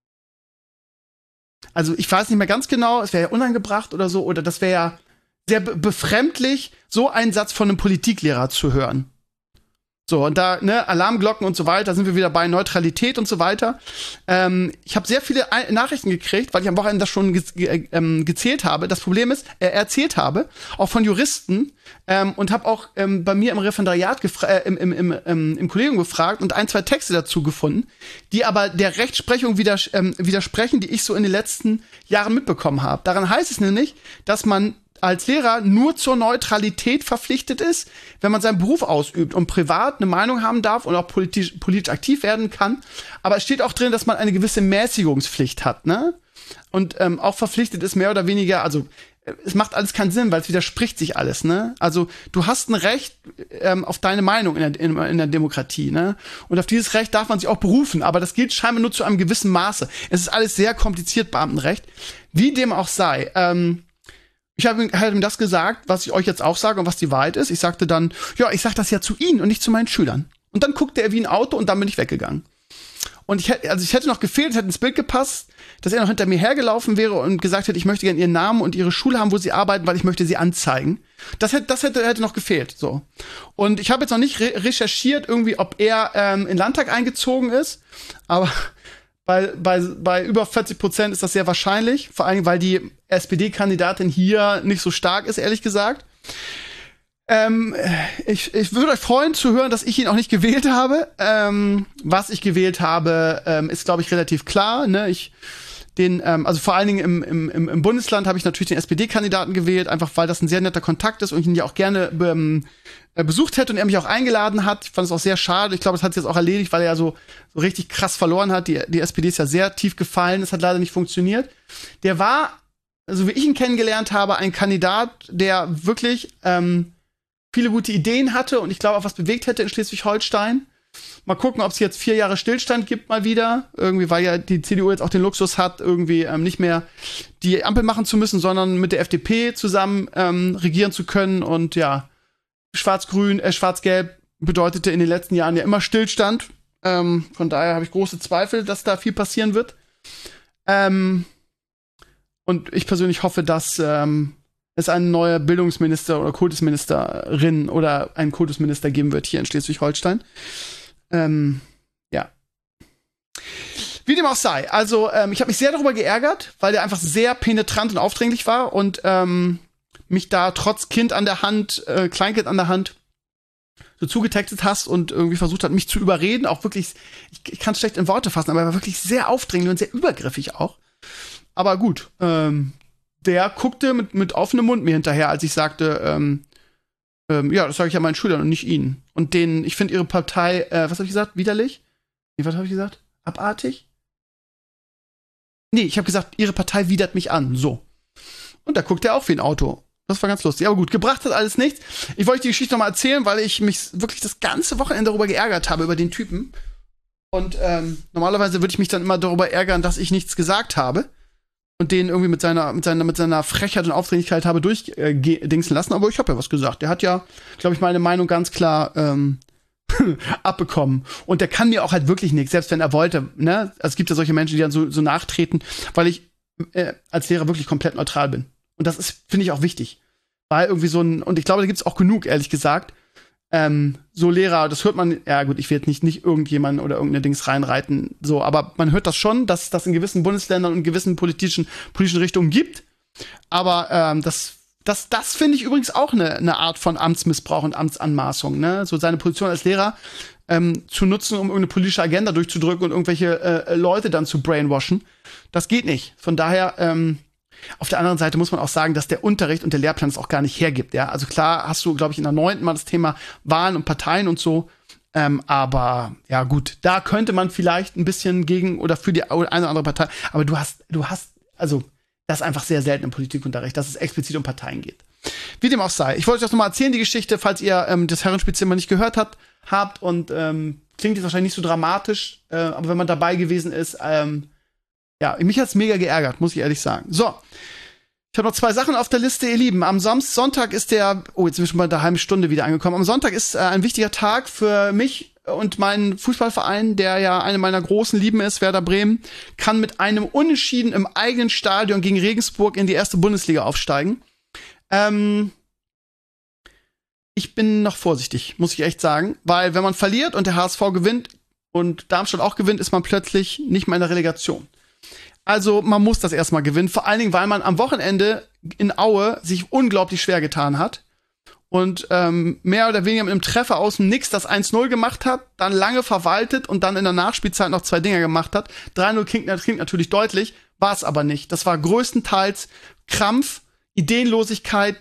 Also ich weiß nicht mehr ganz genau, es wäre ja unangebracht oder so, oder das wäre ja sehr befremdlich, so einen Satz von einem Politiklehrer zu hören. So, und da, ne, Alarmglocken und so weiter, sind wir wieder bei Neutralität und so weiter. Ich habe sehr viele Nachrichten gekriegt, weil ich am Wochenende das schon gezählt habe. Das Problem ist, erzählt habe, auch von Juristen, und habe auch bei mir im Referendariat im Kollegium gefragt und 1, 2 Texte dazu gefunden, die aber der Rechtsprechung widersprechen, die ich so in den letzten Jahren mitbekommen habe. Daran heißt es nämlich, dass man als Lehrer nur zur Neutralität verpflichtet ist, wenn man seinen Beruf ausübt und privat eine Meinung haben darf und auch politisch aktiv werden kann. Aber es steht auch drin, dass man eine gewisse Mäßigungspflicht hat, ne? Und auch verpflichtet ist, mehr oder weniger, also es macht alles keinen Sinn, weil es widerspricht sich alles, ne? Also du hast ein Recht auf deine Meinung in der Demokratie, ne? Und auf dieses Recht darf man sich auch berufen, aber das gilt scheinbar nur zu einem gewissen Maße. Es ist alles sehr kompliziert, Beamtenrecht. Wie dem auch sei, ich habe ihm das gesagt, was ich euch jetzt auch sage und was die Wahrheit ist. Ich sagte dann, ja, ich sag das ja zu Ihnen und nicht zu meinen Schülern. Und dann guckte er wie ein Auto und dann bin ich weggegangen. Und ich hätte noch gefehlt, es hätte ins Bild gepasst, dass er noch hinter mir hergelaufen wäre und gesagt hätte, ich möchte gerne Ihren Namen und Ihre Schule haben, wo Sie arbeiten, weil ich möchte Sie anzeigen. Das hätte noch gefehlt, so. Und ich habe jetzt noch nicht recherchiert, irgendwie, ob er in den Landtag eingezogen ist, aber bei über 40% ist das sehr wahrscheinlich, vor allem, weil die SPD-Kandidatin hier nicht so stark ist, ehrlich gesagt. Ich würde euch freuen zu hören, dass ich ihn auch nicht gewählt habe. Was ich gewählt habe, ist, glaube ich, relativ klar. Ne? Also vor allen Dingen im Bundesland habe ich natürlich den SPD-Kandidaten gewählt, einfach weil das ein sehr netter Kontakt ist und ich ihn ja auch gerne besucht hätte und er mich auch eingeladen hat. Ich fand es auch sehr schade. Ich glaube, das hat sich jetzt auch erledigt, weil er ja so richtig krass verloren hat. Die SPD ist ja sehr tief gefallen. Das hat leider nicht funktioniert. Der war, so wie ich ihn kennengelernt habe, ein Kandidat, der wirklich viele gute Ideen hatte und ich glaube auch was bewegt hätte in Schleswig-Holstein. Mal gucken, ob es jetzt 4 Jahre Stillstand gibt mal wieder. Irgendwie, weil ja die CDU jetzt auch den Luxus hat, irgendwie nicht mehr die Ampel machen zu müssen, sondern mit der FDP zusammen regieren zu können. Und ja, Schwarz-Gelb bedeutete in den letzten Jahren ja immer Stillstand. Von daher habe ich große Zweifel, dass da viel passieren wird. Und ich persönlich hoffe, dass es eine neue Bildungsminister oder Kultusministerin oder einen Kultusminister geben wird hier in Schleswig-Holstein. Ja. Wie dem auch sei. Also, ich habe mich sehr darüber geärgert, weil der einfach sehr penetrant und aufdringlich war und mich da trotz Kind an der Hand, Kleinkind an der Hand, so zugetextet hast und irgendwie versucht hat, mich zu überreden. Auch wirklich, ich kann es schlecht in Worte fassen, aber er war wirklich sehr aufdringlich und sehr übergriffig auch. Aber gut, der guckte mit offenem Mund mir hinterher, als ich sagte, ja, das sage ich ja meinen Schülern und nicht ihnen. Und ich finde ihre Partei, was habe ich gesagt? Widerlich? Nee, was habe ich gesagt? Abartig? Nee, ich habe gesagt, ihre Partei widert mich an. So. Und da guckt er auch wie ein Auto. Das war ganz lustig. Aber gut, gebracht hat alles nichts. Ich wollte die Geschichte noch mal erzählen, weil ich mich wirklich das ganze Wochenende darüber geärgert habe, über den Typen. Und normalerweise würde ich mich dann immer darüber ärgern, dass ich nichts gesagt habe. Und den irgendwie mit seiner Frechheit und Aufdringlichkeit habe durchdingsen lassen, aber ich habe ja was gesagt. Der hat ja, glaube ich, meine Meinung ganz klar abbekommen. Und der kann mir auch halt wirklich nichts, selbst wenn er wollte. Ne? Also es gibt ja solche Menschen, die dann so nachtreten, weil ich als Lehrer wirklich komplett neutral bin. Und das ist, finde ich, auch wichtig. Weil irgendwie und ich glaube, da gibt es auch genug, ehrlich gesagt, so Lehrer, das hört man, ja gut, ich will jetzt nicht irgendjemanden oder irgendeine Dings reinreiten, so, aber man hört das schon, dass das in gewissen Bundesländern und in gewissen politischen Richtungen gibt. Aber das finde ich übrigens auch eine Art von Amtsmissbrauch und Amtsanmaßung, ne? So seine Position als Lehrer zu nutzen, um irgendeine politische Agenda durchzudrücken und irgendwelche Leute dann zu brainwashen. Das geht nicht. Von daher, auf der anderen Seite muss man auch sagen, dass der Unterricht und der Lehrplan es auch gar nicht hergibt, ja. Also klar hast du, glaube ich, in der 9. mal das Thema Wahlen und Parteien und so. Aber ja gut, da könnte man vielleicht ein bisschen gegen oder für die eine oder andere Partei. Aber du hast, also das ist einfach sehr selten im Politikunterricht, dass es explizit um Parteien geht. Wie dem auch sei. Ich wollte euch das nochmal erzählen, die Geschichte, falls ihr das Herrenspielzimmer nicht gehört habt und klingt jetzt wahrscheinlich nicht so dramatisch, aber wenn man dabei gewesen ist, Ja, mich hat's mega geärgert, muss ich ehrlich sagen. So. Ich habe noch 2 Sachen auf der Liste, ihr Lieben. Am Sonntag ist jetzt sind wir schon bei der halben Stunde wieder angekommen. Am Sonntag ist ein wichtiger Tag für mich und meinen Fußballverein, der ja eine meiner großen Lieben ist, Werder Bremen, kann mit einem Unentschieden im eigenen Stadion gegen Regensburg in die erste Bundesliga aufsteigen. Ich bin noch vorsichtig, muss ich echt sagen, weil wenn man verliert und der HSV gewinnt und Darmstadt auch gewinnt, ist man plötzlich nicht mehr in der Relegation. Also man muss das erstmal gewinnen, vor allen Dingen, weil man am Wochenende in Aue sich unglaublich schwer getan hat und mehr oder weniger mit einem Treffer aus dem Nix das 1-0 gemacht hat, dann lange verwaltet und dann in der Nachspielzeit noch 2 Dinger gemacht hat. 3-0 klingt natürlich deutlich, war es aber nicht. Das war größtenteils Krampf, Ideenlosigkeit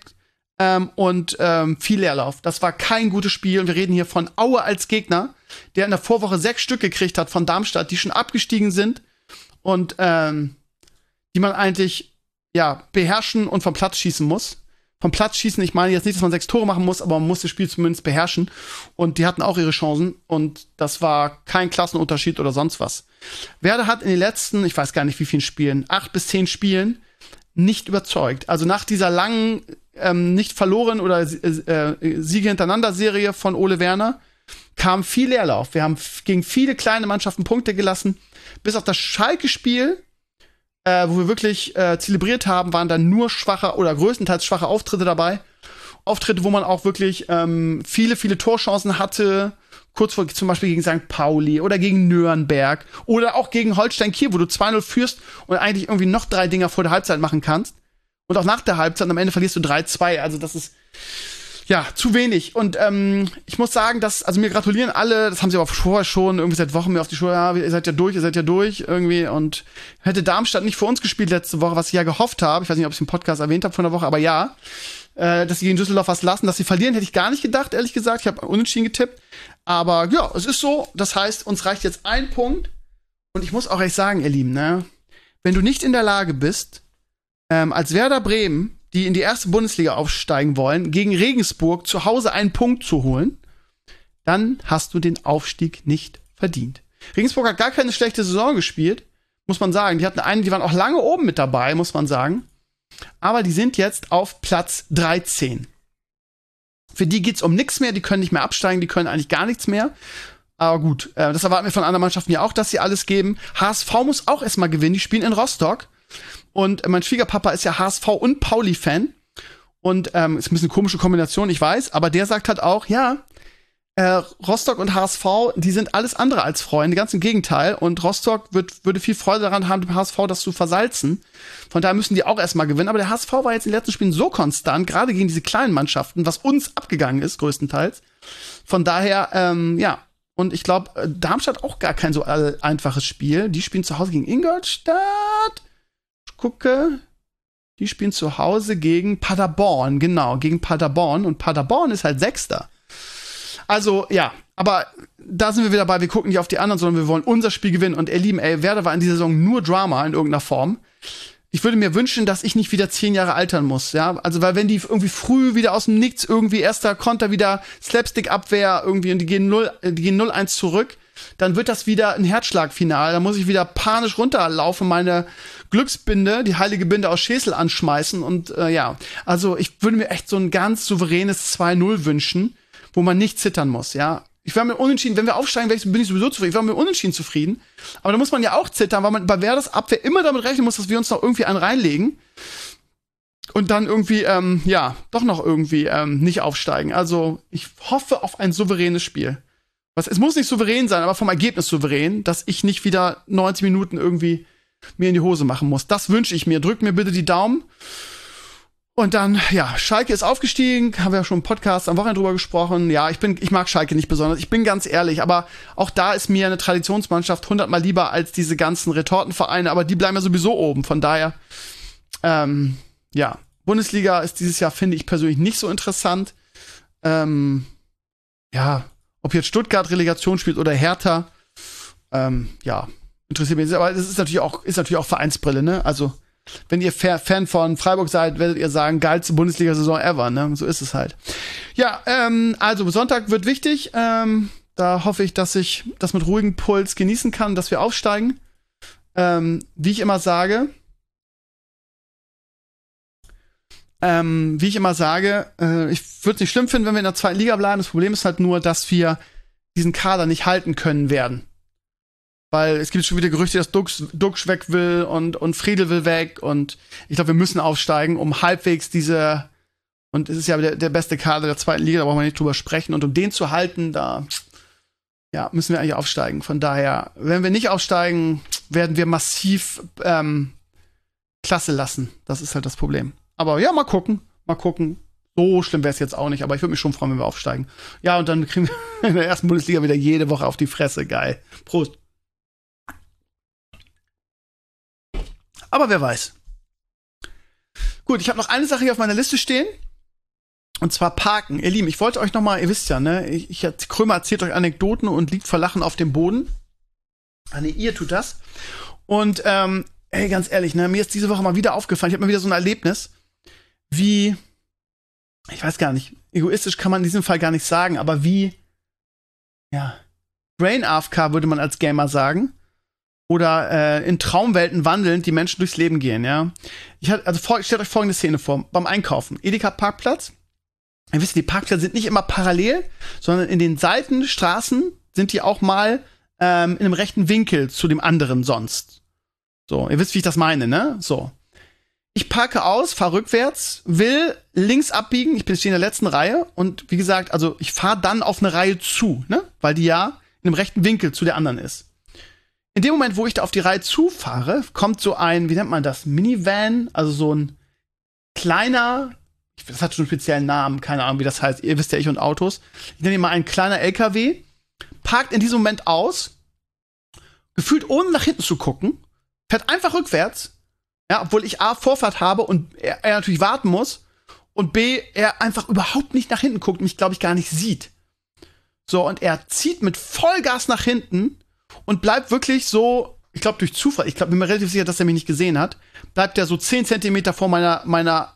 und viel Leerlauf. Das war kein gutes Spiel und wir reden hier von Aue als Gegner, der in der Vorwoche 6 Stück gekriegt hat von Darmstadt, die schon abgestiegen sind. Und die man eigentlich beherrschen und vom Platz schießen muss. Vom Platz schießen, ich meine jetzt nicht, dass man 6 Tore machen muss, aber man muss das Spiel zumindest beherrschen. Und die hatten auch ihre Chancen und das war kein Klassenunterschied oder sonst was. Werder hat in den letzten, ich weiß gar nicht wie vielen Spielen, 8 bis 10 Spielen nicht überzeugt. Also nach dieser langen, nicht verloren oder Siege hintereinander Serie von Ole Werner kam viel Leerlauf. Wir haben gegen viele kleine Mannschaften Punkte gelassen. Bis auf das Schalke-Spiel, wo wir wirklich zelebriert haben, waren dann nur schwache oder größtenteils schwache Auftritte dabei. Auftritte, wo man auch wirklich viele Torchancen hatte. Kurz vor zum Beispiel gegen St. Pauli oder gegen Nürnberg oder auch gegen Holstein Kiel, wo du 2-0 führst und eigentlich irgendwie noch 3 Dinger vor der Halbzeit machen kannst. Und auch nach der Halbzeit und am Ende verlierst du 3-2. Also das ist zu wenig. Und ich muss sagen, also mir gratulieren alle, das haben sie aber vorher schon irgendwie seit Wochen mir auf die Schuhe, ihr seid ja durch irgendwie. Und hätte Darmstadt nicht für uns gespielt letzte Woche, was ich ja gehofft habe, ich weiß nicht, ob ich es im Podcast erwähnt habe von der Woche, aber dass sie gegen Düsseldorf was lassen, dass sie verlieren, hätte ich gar nicht gedacht, ehrlich gesagt. Ich habe unentschieden getippt. Aber ja, es ist so. Das heißt, uns reicht jetzt 1 Punkt. Und ich muss auch echt sagen, ihr Lieben, ne, wenn du nicht in der Lage bist, als Werder Bremen, die in die erste Bundesliga aufsteigen wollen, gegen Regensburg zu Hause einen Punkt zu holen, dann hast du den Aufstieg nicht verdient. Regensburg hat gar keine schlechte Saison gespielt, muss man sagen. Die waren auch lange oben mit dabei, muss man sagen. Aber die sind jetzt auf Platz 13. Für die geht's um nichts mehr, die können nicht mehr absteigen, die können eigentlich gar nichts mehr. Aber gut, das erwarten wir von anderen Mannschaften ja auch, dass sie alles geben. HSV muss auch erstmal gewinnen, die spielen in Rostock. Und mein Schwiegerpapa ist ja HSV- und Pauli-Fan. Und ist ein bisschen eine komische Kombination, ich weiß. Aber der sagt halt auch, Rostock und HSV, die sind alles andere als Freunde, ganz im Gegenteil. Und Rostock würde viel Freude daran haben, dem HSV das zu versalzen. Von daher müssen die auch erstmal gewinnen. Aber der HSV war jetzt in den letzten Spielen so konstant, gerade gegen diese kleinen Mannschaften, was uns abgegangen ist, größtenteils. Von daher, Und ich glaube, Darmstadt auch gar kein so einfaches Spiel. Die spielen zu Hause gegen Ingolstadt. Ich gucke. Die spielen zu Hause gegen Paderborn. Genau, gegen Paderborn. Und Paderborn ist halt Sechster. Also, ja. Aber da sind wir wieder bei, wir gucken nicht auf die anderen, sondern wir wollen unser Spiel gewinnen. Und ihr Lieben, Werder war in dieser Saison nur Drama in irgendeiner Form. Ich würde mir wünschen, dass ich nicht wieder 10 Jahre altern muss, ja. Also, weil wenn die irgendwie früh wieder aus dem Nichts irgendwie erster Konter wieder Slapstick-Abwehr irgendwie und die gehen 0-1 zurück, dann wird das wieder ein Herzschlagfinal. Da muss ich wieder panisch runterlaufen, meine Glücksbinde, die heilige Binde aus Schesel anschmeißen und also ich würde mir echt so ein ganz souveränes 2-0 wünschen, wo man nicht zittern muss, ja. Ich wäre mit Unentschieden, wenn wir aufsteigen, bin ich sowieso zufrieden. Ich wäre mit Unentschieden zufrieden. Aber da muss man ja auch zittern, weil man bei Werders Abwehr immer damit rechnen muss, dass wir uns noch irgendwie einen reinlegen. Und dann irgendwie, doch noch irgendwie nicht aufsteigen. Also, ich hoffe auf ein souveränes Spiel. Es muss nicht souverän sein, aber vom Ergebnis souverän, dass ich nicht wieder 90 Minuten irgendwie mir in die Hose machen muss. Das wünsche ich mir. Drückt mir bitte die Daumen. Und dann, Schalke ist aufgestiegen, haben wir ja schon im Podcast am Wochenende drüber gesprochen. Ja, ich mag Schalke nicht besonders, ich bin ganz ehrlich, aber auch da ist mir eine Traditionsmannschaft 100-mal lieber als diese ganzen Retortenvereine, aber die bleiben ja sowieso oben, von daher, Bundesliga ist dieses Jahr, finde ich persönlich, nicht so interessant. Ob jetzt Stuttgart Relegation spielt oder Hertha, interessiert mich, aber das ist natürlich auch Vereinsbrille, ne, also wenn ihr Fan von Freiburg seid, werdet ihr sagen, geilste Bundesliga-Saison ever, ne? So ist es halt. Ja, also Sonntag wird wichtig. Da hoffe ich, dass ich das mit ruhigem Puls genießen kann, dass wir aufsteigen. wie ich immer sage, ich würde es nicht schlimm finden, wenn wir in der zweiten Liga bleiben. Das Problem ist halt nur, dass wir diesen Kader nicht halten können werden. Weil es gibt schon wieder Gerüchte, dass Duxch weg will und Friedel will weg. Und ich glaube, wir müssen aufsteigen, um halbwegs und es ist ja der beste Kader der zweiten Liga, da brauchen wir nicht drüber sprechen. Und um den zu halten, da müssen wir eigentlich aufsteigen. Von daher, wenn wir nicht aufsteigen, werden wir massiv Klasse lassen. Das ist halt das Problem. Aber ja, mal gucken. So schlimm wäre es jetzt auch nicht, aber ich würde mich schon freuen, wenn wir aufsteigen. Ja, und dann kriegen wir in der ersten Bundesliga wieder jede Woche auf die Fresse. Geil. Prost. Aber wer weiß. Gut, ich habe noch eine Sache hier auf meiner Liste stehen. Und zwar Parken. Ihr Lieben, ich wollte euch noch mal, ihr wisst ja, ne, Krömer erzählt euch Anekdoten und liegt vor Lachen auf dem Boden. Ah, ne, ihr tut das. Und, ganz ehrlich, ne, mir ist diese Woche mal wieder aufgefallen, ich habe mal wieder so ein Erlebnis, wie, ich weiß gar nicht, egoistisch kann man in diesem Fall gar nicht sagen, aber wie, Brain AFK würde man als Gamer sagen. Oder in Traumwelten wandelnd die Menschen durchs Leben gehen, ja. Stellt euch folgende Szene vor. Beim Einkaufen. Edeka-Parkplatz. Ihr wisst, die Parkplätze sind nicht immer parallel, sondern in den Seitenstraßen sind die auch mal in einem rechten Winkel zu dem anderen sonst. So, ihr wisst, wie ich das meine, ne? So. Ich parke aus, fahre rückwärts, will links abbiegen, ich stehe in der letzten Reihe und wie gesagt, also ich fahre dann auf eine Reihe zu, ne? Weil die ja in einem rechten Winkel zu der anderen ist. In dem Moment, wo ich da auf die Reihe zufahre, kommt so ein, wie nennt man das, Minivan, also so ein kleiner, das hat schon einen speziellen Namen, keine Ahnung, wie das heißt, ihr wisst ja, ich und Autos. Ich nenne ihn mal ein kleiner LKW, parkt in diesem Moment aus, gefühlt ohne nach hinten zu gucken, fährt einfach rückwärts, ja, obwohl ich A, Vorfahrt habe und er natürlich warten muss und B, er einfach überhaupt nicht nach hinten guckt und mich, glaube ich, gar nicht sieht. So, und er zieht mit Vollgas nach hinten und bleibt wirklich so, ich glaube durch Zufall, bin mir relativ sicher, dass er mich nicht gesehen hat, bleibt er so 10 Zentimeter vor meiner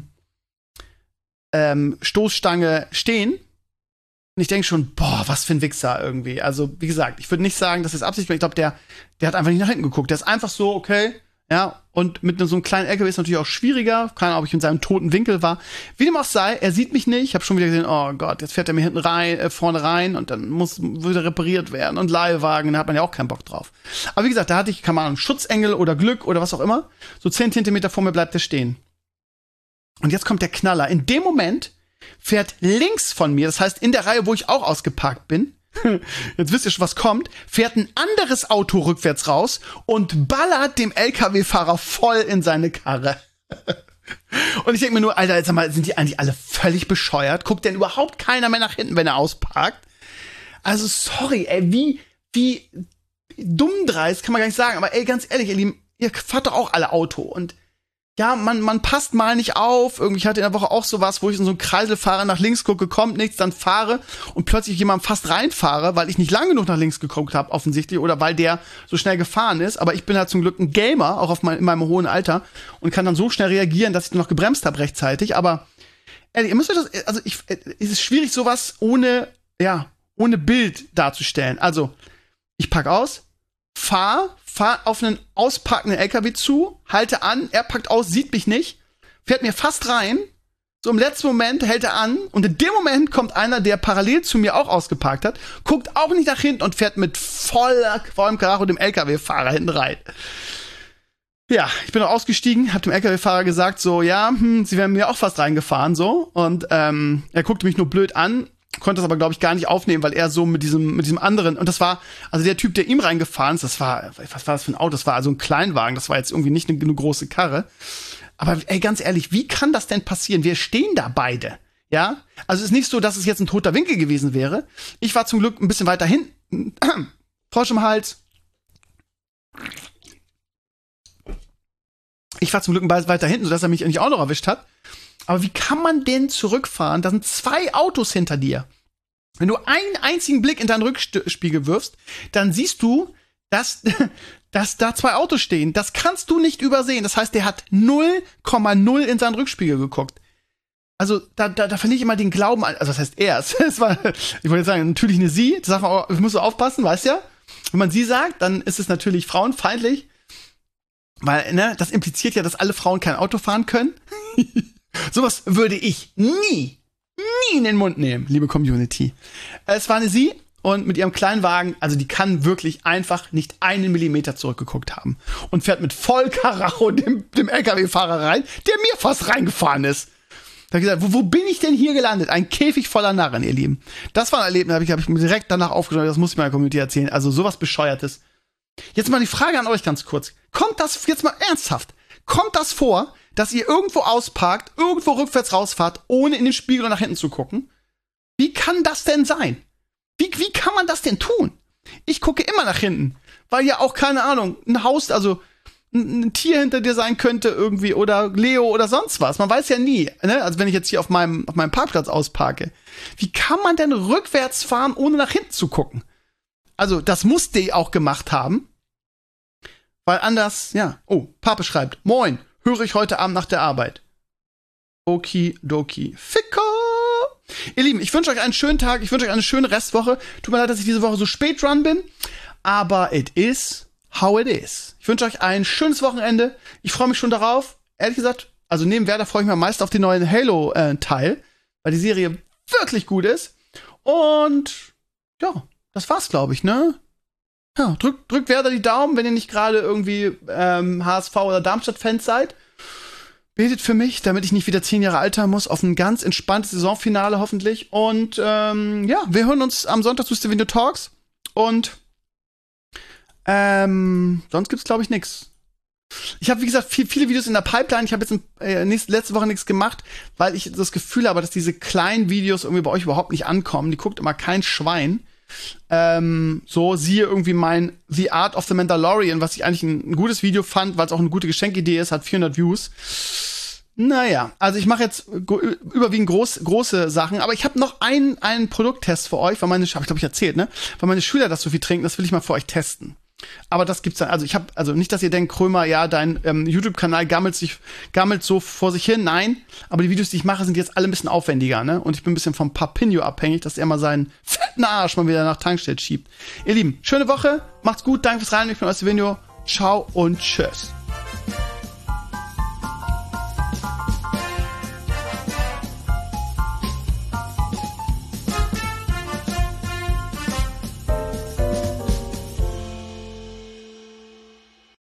Stoßstange stehen. Und ich denke schon, boah, was für ein Wichser irgendwie. Also, wie gesagt, ich würde nicht sagen, dass das Absicht war. Ich glaube, der hat einfach nicht nach hinten geguckt. Der ist einfach so, okay, ja, und mit so einem kleinen LKW ist natürlich auch schwieriger. Keine Ahnung, ob ich in seinem toten Winkel war. Wie dem auch sei, er sieht mich nicht. Ich habe schon wieder gesehen, oh Gott, jetzt fährt er mir hinten rein, vorne rein und dann muss wieder repariert werden und Leihwagen, da hat man ja auch keinen Bock drauf. Aber wie gesagt, da hatte ich, keine Ahnung, Schutzengel oder Glück oder was auch immer. So 10 Zentimeter vor mir bleibt er stehen. Und jetzt kommt der Knaller. In dem Moment fährt links von mir, das heißt in der Reihe, wo ich auch ausgeparkt bin, jetzt wisst ihr schon, was kommt, fährt ein anderes Auto rückwärts raus und ballert dem LKW-Fahrer voll in seine Karre. Und ich denke mir nur, Alter, jetzt mal, sind die eigentlich alle völlig bescheuert? Guckt denn überhaupt keiner mehr nach hinten, wenn er ausparkt? Also sorry, ey, wie dummdreist kann man gar nicht sagen. Aber ey, ganz ehrlich, ihr Lieben, ihr fahrt doch auch alle Auto und ja, man passt mal nicht auf. Irgendwie, ich hatte in der Woche auch sowas, wo ich in so einen Kreisel fahre, nach links gucke, kommt nichts, dann fahre und plötzlich jemand fast reinfahre, weil ich nicht lang genug nach links geguckt habe, offensichtlich, oder weil der so schnell gefahren ist. Aber ich bin halt zum Glück ein Gamer, auch in meinem hohen Alter, und kann dann so schnell reagieren, dass ich noch gebremst habe rechtzeitig. Aber ehrlich, ihr müsst euch das, also es ist schwierig, sowas ohne Bild darzustellen. Also, ich pack aus, fahr auf einen ausparkenden LKW zu, halte an, er packt aus, sieht mich nicht, fährt mir fast rein, so im letzten Moment hält er an und in dem Moment kommt einer, der parallel zu mir auch ausgeparkt hat, guckt auch nicht nach hinten und fährt mit vollem Karacho dem LKW-Fahrer hinten rein. Ja, ich bin auch ausgestiegen, hab dem LKW-Fahrer gesagt, so, ja, sie wären mir auch fast reingefahren, so, und er guckte mich nur blöd an, konnte das aber, glaube ich, gar nicht aufnehmen, weil er so mit diesem anderen, und das war, also der Typ, der ihm reingefahren ist, was war das für ein Auto? Das war also ein Kleinwagen, das war jetzt irgendwie nicht eine große Karre. Aber ey, ganz ehrlich, wie kann das denn passieren? Wir stehen da beide, ja? Also es ist nicht so, dass es jetzt ein toter Winkel gewesen wäre. Ich war zum Glück ein bisschen weiter hinten, Frosch im Hals. Ich war zum Glück weiter hinten, sodass er mich nicht auch noch erwischt hat. Aber wie kann man denn zurückfahren? Da sind 2 Autos hinter dir. Wenn du einen einzigen Blick in deinen Rückspiegel wirfst, dann siehst du, dass da 2 Autos stehen. Das kannst du nicht übersehen. Das heißt, der hat 0,0 in seinen Rückspiegel geguckt. Also, da verliere ich immer den Glauben an. Also, das heißt, es war, ich wollte sagen, natürlich eine Sie. Das sagt man auch, ich muss so aufpassen, weißt ja? Wenn man Sie sagt, dann ist es natürlich frauenfeindlich. Weil, ne, das impliziert ja, dass alle Frauen kein Auto fahren können. Sowas würde ich nie in den Mund nehmen, liebe Community. Es war eine Sie und mit ihrem kleinen Wagen, also die kann wirklich einfach nicht einen Millimeter zurückgeguckt haben. Und fährt mit Vollkaracho dem LKW-Fahrer rein, der mir fast reingefahren ist. Da hab ich gesagt, wo bin ich denn hier gelandet? Ein Käfig voller Narren, ihr Lieben. Das war ein Erlebnis, hab ich mir direkt danach aufgeschrieben, das muss ich meiner Community erzählen. Also sowas Bescheuertes. Jetzt mal die Frage an euch ganz kurz. Kommt das, jetzt mal ernsthaft, kommt das vor, dass ihr irgendwo ausparkt, irgendwo rückwärts rausfahrt, ohne in den Spiegel nach hinten zu gucken? Wie kann das denn sein? Wie kann man das denn tun? Ich gucke immer nach hinten, weil ja auch, keine Ahnung, ein Haus, also ein Tier hinter dir sein könnte irgendwie oder Leo oder sonst was. Man weiß ja nie, ne? Also wenn ich jetzt hier auf meinem Parkplatz ausparke. Wie kann man denn rückwärts fahren, ohne nach hinten zu gucken? Also, das muss die auch gemacht haben. Weil anders, ja. Oh, Pape schreibt, moin, höre ich heute Abend nach der Arbeit. Okidoki. Ficker! Ihr Lieben, ich wünsche euch einen schönen Tag, ich wünsche euch eine schöne Restwoche. Tut mir leid, dass ich diese Woche so spät dran bin. Aber it is how it is. Ich wünsche euch ein schönes Wochenende. Ich freue mich schon darauf. Ehrlich gesagt, also neben Werder freue ich mich am meisten auf den neuen Halo-Teil. Weil die Serie wirklich gut ist. Und, ja. Das war's, glaube ich, ne? Ja, drückt Werder die Daumen, wenn ihr nicht gerade irgendwie HSV oder Darmstadt-Fans seid. Betet für mich, damit ich nicht wieder 10 Jahre alter muss, auf ein ganz entspanntes Saisonfinale hoffentlich. Und ja, wir hören uns am Sonntag zu Stevenio Talks. Und sonst gibt's, glaube ich, nix. Ich habe, wie gesagt, viele Videos in der Pipeline. Ich habe jetzt letzte Woche nichts gemacht, weil ich das Gefühl habe, dass diese kleinen Videos irgendwie bei euch überhaupt nicht ankommen. Die guckt immer kein Schwein. So, siehe irgendwie mein The Art of the Mandalorian, was ich eigentlich ein gutes Video fand, weil es auch eine gute Geschenkidee ist, hat 400 Views. Naja, also ich mache jetzt überwiegend große Sachen, aber ich habe noch einen Produkttest für euch, weil meine, hab ich glaube ich erzählt, ne? Weil meine Schüler das so viel trinken, das will ich mal für euch testen. Aber das gibt's dann, also nicht, dass ihr denkt, Krömer, ja, dein YouTube-Kanal gammelt so vor sich hin, nein, aber die Videos, die ich mache, sind jetzt alle ein bisschen aufwendiger, ne? Und ich bin ein bisschen vom Papinho abhängig, dass er mal seinen fetten Arsch mal wieder nach Tankstelle schiebt. Ihr Lieben, schöne Woche, macht's gut, danke fürs Rein, ich bin euer Stevenio, ciao und tschüss.